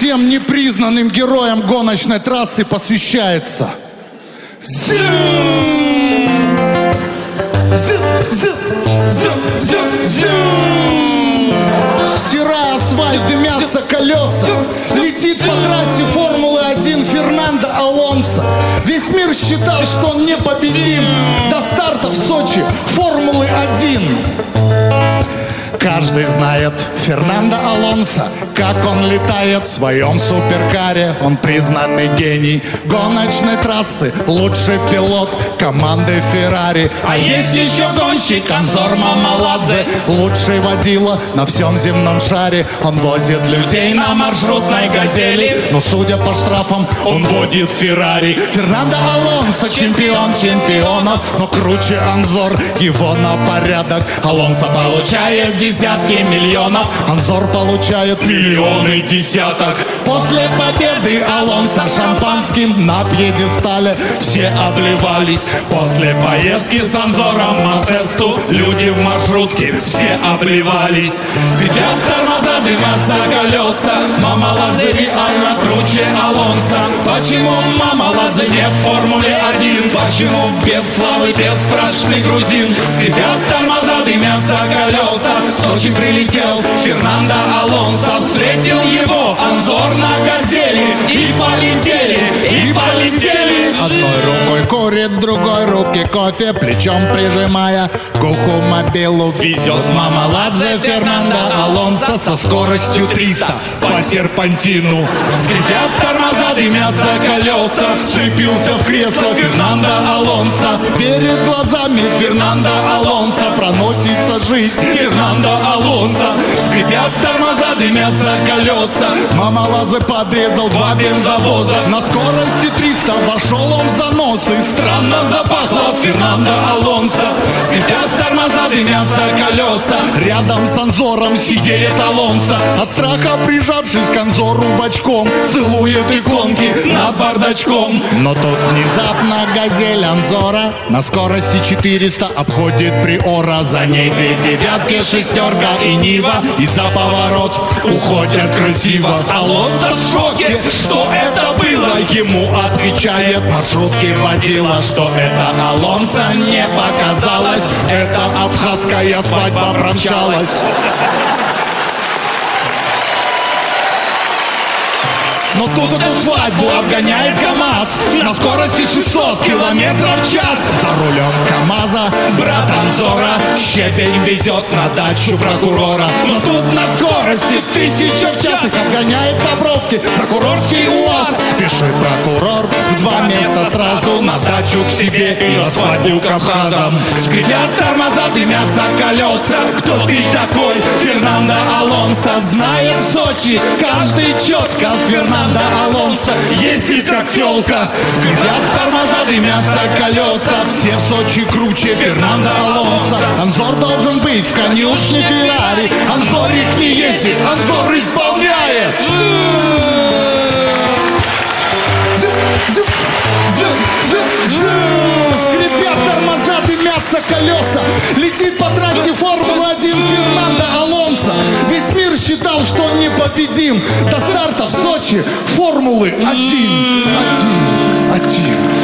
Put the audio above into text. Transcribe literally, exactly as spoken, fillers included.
всем непризнанным героям гоночной трассы посвящается. Зю! Зю! Зю! Зю! Зю! Зю! Стирая асфальт, дымятся колеса. Летит по трассе Формулы один Фернандо Алонсо. Весь мир считал, что он непобедим. До старта в Сочи Формулы один. Каждый знает Фернандо Алонсо, как он летает в своем суперкаре. Он признанный гений гоночной трассы, лучший пилот команды Феррари. А есть еще гонщик Анзор Мамаладзе, лучший водила на всем земном шаре. Он возит людей на маршрутной газели, но судя по штрафам, он водит Феррари. Фернандо Алонсо чемпион чемпионов, но круче Анзор его на порядок. Алонсо получает десятки миллионов, Анзор получает миллионы десяток. После победы Алонсо шампанским на пьедестале все обливались. После поездки с Анзором на Цесту люди в маршрутке все обливались. Скрипят тормоза, дымятся колеса, Мамаладзе реально круче Алонсо. Почему Мамаладзе не в Формуле один? Почему без славы бесстрашный грузин? Скрипят тормоза, дымятся колеса, в Сочи прилетел Фернандо Алонсо. Встретил его Анзор на газели, и полетели, и полетели. Одной рукой курит, в другой руке кофе, плечом прижимая к уху мобилу. Везет Мамаладзе Фернандо Алонсо со скоростью триста по серпантину. Скрипят тормоза, дымятся колеса, вцепился в кресло Фернандо Алонсо. Перед глазами Фернандо Алонсо проносится жизнь Фернандо Алонсо. Скрипят тормоза, дымятся колеса, Мамаладзе подрезал два бензовоза. На скорости триста вошел он в занос, и странно запахло от Фернандо Алонсо. Скрипят тормоза, дымятся колеса, рядом с Анзором сидит Алонсо. От страха прижавшись к Анзору бочком, целует иконки над бардачком. Но тут внезапно газель Анзора на скорости четыреста обходит Приора. За ней две девятки, шестерка и Нива, и за поворот уходят красиво. Алонсо в шоке, что это было? Ему отвечает маршрутки водила, что это Алонсо не показалось, это абхазская свадьба промчалась. Но тут эту свадьбу обгоняет КамАЗ на скорости шестьсот километров в час. За рулем КамАЗа брат Анзора щебень везет на дачу прокурора. Но тут на скорости тысяча в час их обгоняет по бровке прокурорский УАЗ. Спешит прокурор в два месяца сразу на дачу к себе и на свадьбу к Абхазам. Скрипят тормоза, дымятся колеса. Кто ты такой? Фернандо Алонсо. Знает в Сочи каждый четко. Фернандо Алонсо ездит как тёлка. Скрипят тормоза, дымятся колеса. Все в Сочи круче Фернандо Алонсо. Анзор должен быть в конюшне Феррари. Анзорик не ездит, Анзор исполняет. Скрипят тормоза, дымятся колеса. Летит по трассе Формулы один Фернандо Алонсо. Весь мир считал, что он непобедим. До старта в Сочи Формулы один. Один. Один.